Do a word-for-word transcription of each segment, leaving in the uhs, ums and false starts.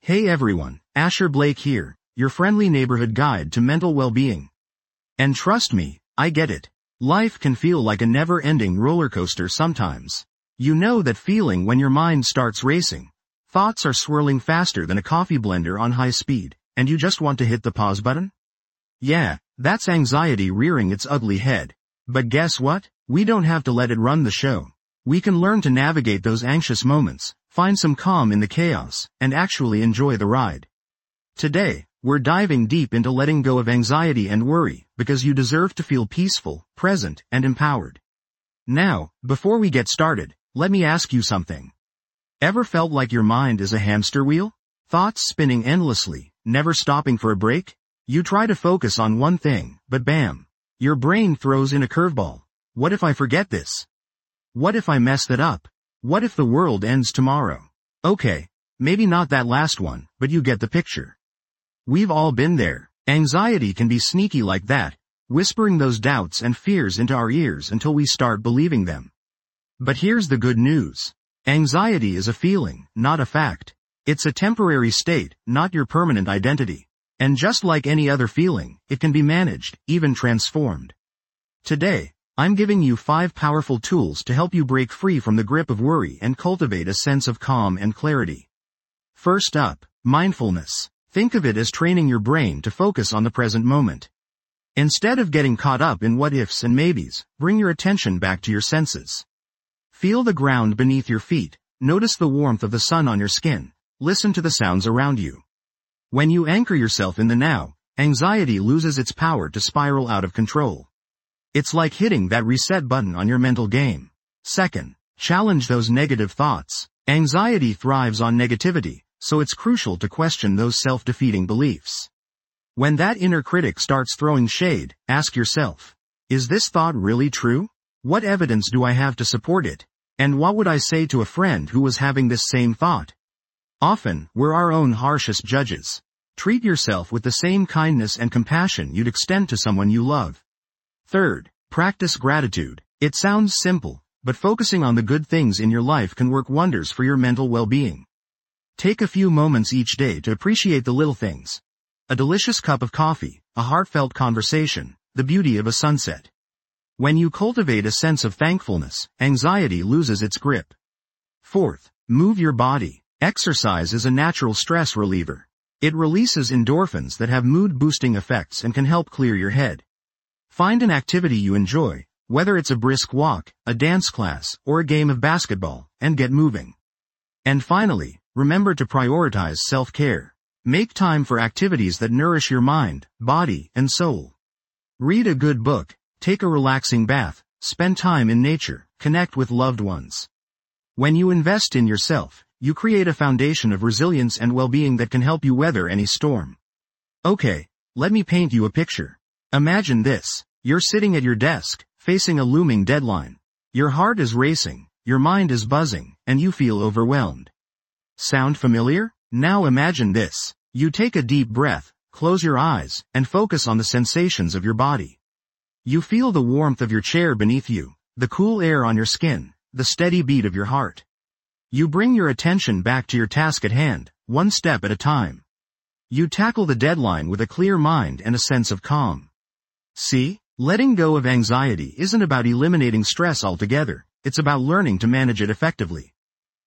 Hey everyone, Asher Blake here, your friendly neighborhood guide to mental well-being. And trust me, I get it. Life can feel like a never-ending roller coaster sometimes. You know that feeling when your mind starts racing. Thoughts are swirling faster than a coffee blender on high speed, and you just want to hit the pause button? Yeah, that's anxiety rearing its ugly head. But guess what? We don't have to let it run the show. We can learn to navigate those anxious moments, find some calm in the chaos, and actually enjoy the ride. Today, we're diving deep into letting go of anxiety and worry, because you deserve to feel peaceful, present, and empowered. Now, before we get started, let me ask you something. Ever felt like your mind is a hamster wheel? Thoughts spinning endlessly, never stopping for a break? You try to focus on one thing, but bam! Your brain throws in a curveball. What if I forget this? What if I mess that up? What if the world ends tomorrow? Okay, maybe not that last one, but you get the picture. We've all been there. Anxiety can be sneaky like that, whispering those doubts and fears into our ears until we start believing them. But here's the good news. Anxiety is a feeling, not a fact. It's a temporary state, not your permanent identity. And just like any other feeling, it can be managed, even transformed. Today, I'm giving you five powerful tools to help you break free from the grip of worry and cultivate a sense of calm and clarity. First up, mindfulness. Think of it as training your brain to focus on the present moment. Instead of getting caught up in what-ifs and maybes, bring your attention back to your senses. Feel the ground beneath your feet, notice the warmth of the sun on your skin, listen to the sounds around you. When you anchor yourself in the now, anxiety loses its power to spiral out of control. It's like hitting that reset button on your mental game. Second, challenge those negative thoughts. Anxiety thrives on negativity, so it's crucial to question those self-defeating beliefs. When that inner critic starts throwing shade, ask yourself, is this thought really true? What evidence do I have to support it? And what would I say to a friend who was having this same thought? Often, we're our own harshest judges. Treat yourself with the same kindness and compassion you'd extend to someone you love. Third, practice gratitude. It sounds simple, but focusing on the good things in your life can work wonders for your mental well-being. Take a few moments each day to appreciate the little things. A delicious cup of coffee, a heartfelt conversation, the beauty of a sunset. When you cultivate a sense of thankfulness, anxiety loses its grip. Fourth, move your body. Exercise is a natural stress reliever. It releases endorphins that have mood-boosting effects and can help clear your head. Find an activity you enjoy, whether it's a brisk walk, a dance class, or a game of basketball, and get moving. And finally, remember to prioritize self-care. Make time for activities that nourish your mind, body, and soul. Read a good book, take a relaxing bath, spend time in nature, connect with loved ones. When you invest in yourself, you create a foundation of resilience and well-being that can help you weather any storm. Okay, let me paint you a picture. Imagine this. You're sitting at your desk, facing a looming deadline. Your heart is racing, your mind is buzzing, and you feel overwhelmed. Sound familiar? Now imagine this. You take a deep breath, close your eyes, and focus on the sensations of your body. You feel the warmth of your chair beneath you, the cool air on your skin, the steady beat of your heart. You bring your attention back to your task at hand, one step at a time. You tackle the deadline with a clear mind and a sense of calm. See? Letting go of anxiety isn't about eliminating stress altogether, it's about learning to manage it effectively.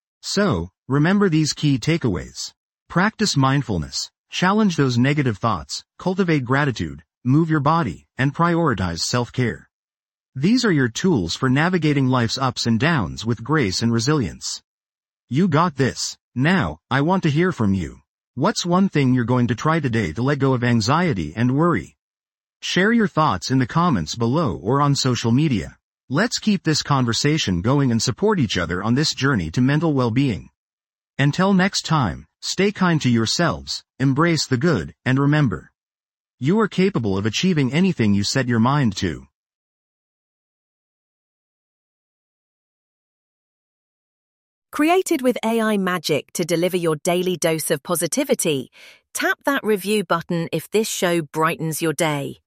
So, remember these key takeaways. Practice mindfulness, challenge those negative thoughts, cultivate gratitude, move your body, and prioritize self-care. These are your tools for navigating life's ups and downs with grace and resilience. You got this. Now, I want to hear from you. What's one thing you're going to try today to let go of anxiety and worry? Share your thoughts in the comments below or on social media. Let's keep this conversation going and support each other on this journey to mental well-being. Until next time, stay kind to yourselves, embrace the good, and remember, you are capable of achieving anything you set your mind to. Created with A I magic to deliver your daily dose of positivity, tap that review button if this show brightens your day.